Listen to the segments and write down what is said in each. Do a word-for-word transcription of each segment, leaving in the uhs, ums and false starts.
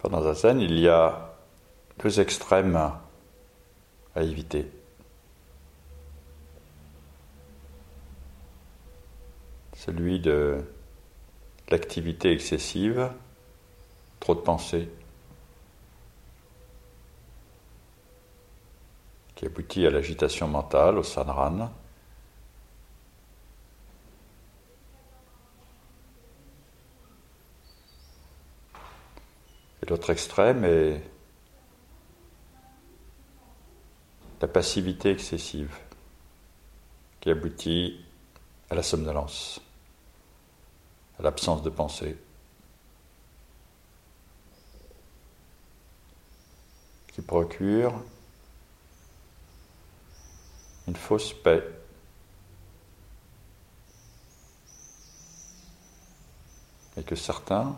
Pendant Zazen, il y a deux extrêmes à éviter. Celui de l'activité excessive, trop de pensées, qui aboutit à l'agitation mentale, au sanran. Et l'autre extrême est la passivité excessive, qui aboutit à la somnolence, à l'absence de pensée, qui procure une fausse paix et que certains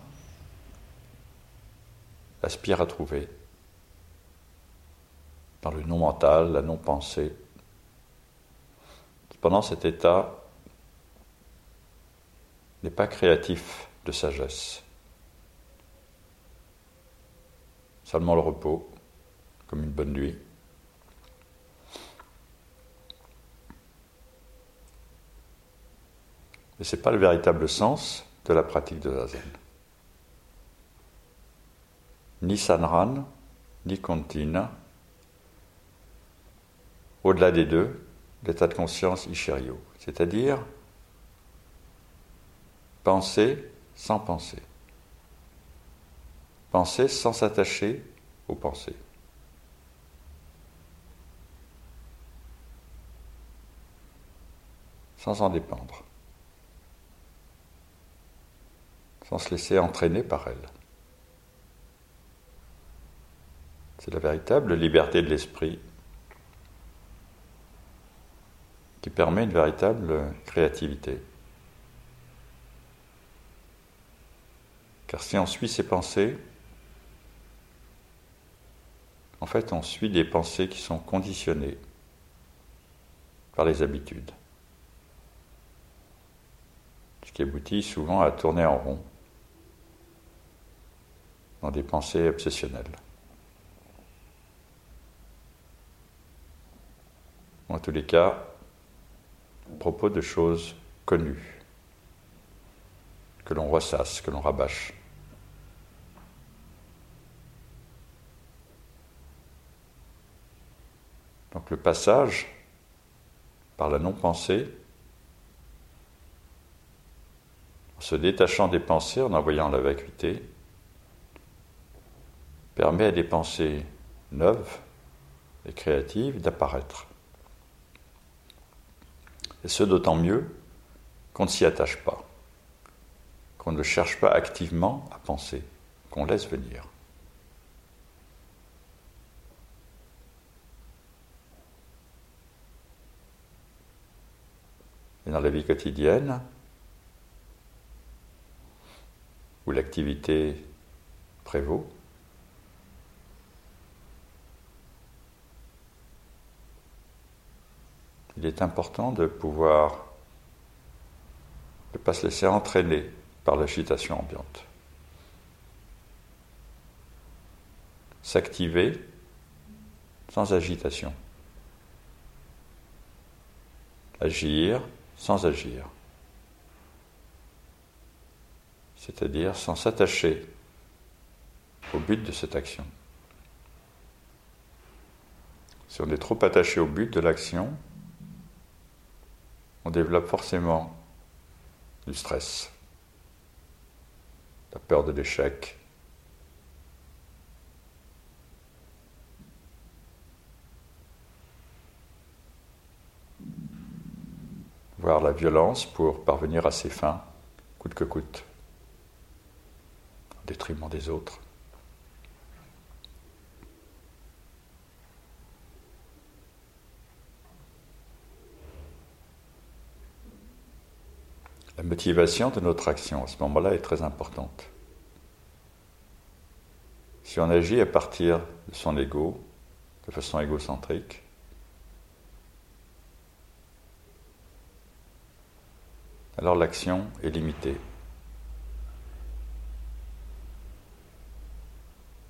aspirent à trouver dans le non-mental, la non-pensée. Cependant, cet état n'est pas créatif de sagesse. Seulement le repos, comme une bonne nuit. Mais ce n'est pas le véritable sens de la pratique de Zazen. Ni Sanran, ni Kontin. Au-delà des deux, l'état de conscience Isheryo, c'est-à-dire penser sans penser. Penser sans s'attacher aux pensées. Sans en dépendre. Sans se laisser entraîner par elles. C'est la véritable liberté de l'esprit qui permet une véritable créativité. Car si on suit ses pensées, en fait on suit des pensées qui sont conditionnées par les habitudes. Ce qui aboutit souvent à tourner en rond dans des pensées obsessionnelles. En tous les cas, à propos de choses connues, que l'on ressasse, que l'on rabâche. Donc le passage par la non-pensée, en se détachant des pensées, en envoyant la vacuité, permet à des pensées neuves et créatives d'apparaître. Et ce d'autant mieux qu'on ne s'y attache pas, qu'on ne cherche pas activement à penser, qu'on laisse venir. Et dans la vie quotidienne, où l'activité prévaut, il est important de pouvoir ne pas se laisser entraîner par l'agitation ambiante. S'activer sans agitation. Agir sans agir. C'est-à-dire sans s'attacher au but de cette action. Si on est trop attaché au but de l'action, on développe forcément du stress, la peur de l'échec, voire la violence pour parvenir à ses fins, coûte que coûte, au détriment des autres. La motivation de notre action à ce moment-là est très importante. Si on agit à partir de son ego, de façon égocentrique, alors l'action est limitée.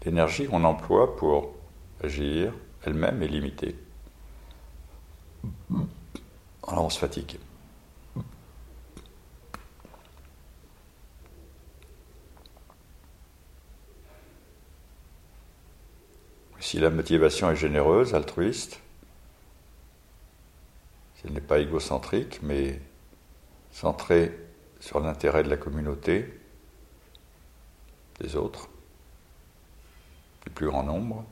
l'énergie qu'on emploie pour agir elle-même est limitée. Alors on se fatigue. Si la motivation est généreuse, altruiste, si elle n'est pas égocentrique, mais centrée sur l'intérêt de la communauté, des autres, du plus grand nombre,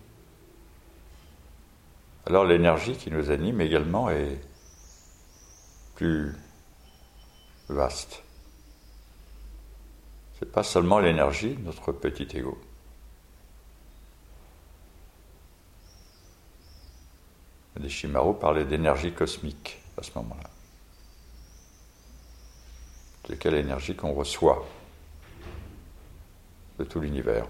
alors l'énergie qui nous anime également est plus vaste. Ce n'est pas seulement l'énergie de notre petit ego. Deshimaru parlait d'énergie cosmique à ce moment-là. C'est quelle énergie qu'on reçoit de tout l'univers.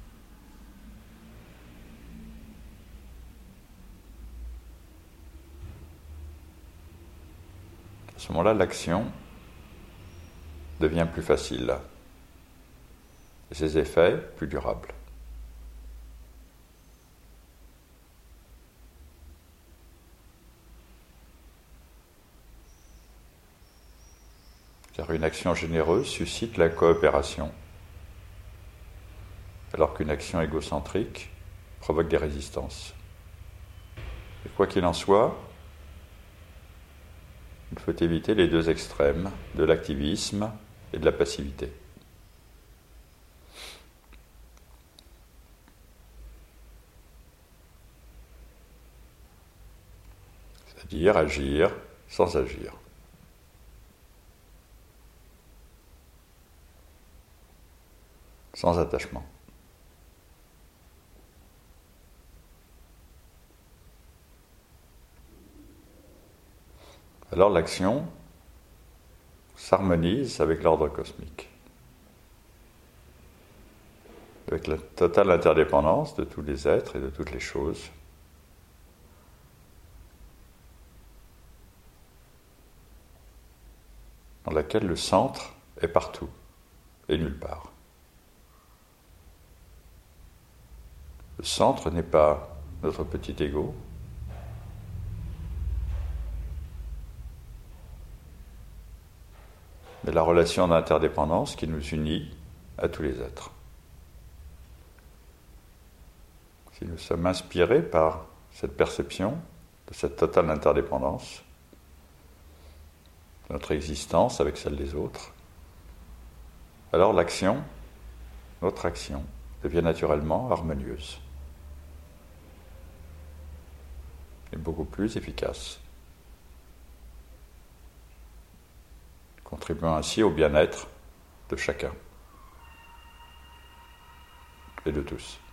À ce moment-là, l'action devient plus facile et ses effets plus durables. Car une action généreuse suscite la coopération, alors qu'une action égocentrique provoque des résistances. Et quoi qu'il en soit, il faut éviter les deux extrêmes de l'activisme et de la passivité. C'est-à-dire agir sans agir. Sans attachement. Alors l'action s'harmonise avec l'ordre cosmique, avec la totale interdépendance de tous les êtres et de toutes les choses. Dans laquelle le centre est partout et nulle part. Le centre n'est pas notre petit ego, mais la relation d'interdépendance qui nous unit à tous les êtres. Si nous sommes inspirés par cette perception de cette totale interdépendance, de notre existence avec celle des autres, alors l'action, notre action, devient naturellement harmonieuse et beaucoup plus efficace, contribuant ainsi au bien-être de chacun et de tous.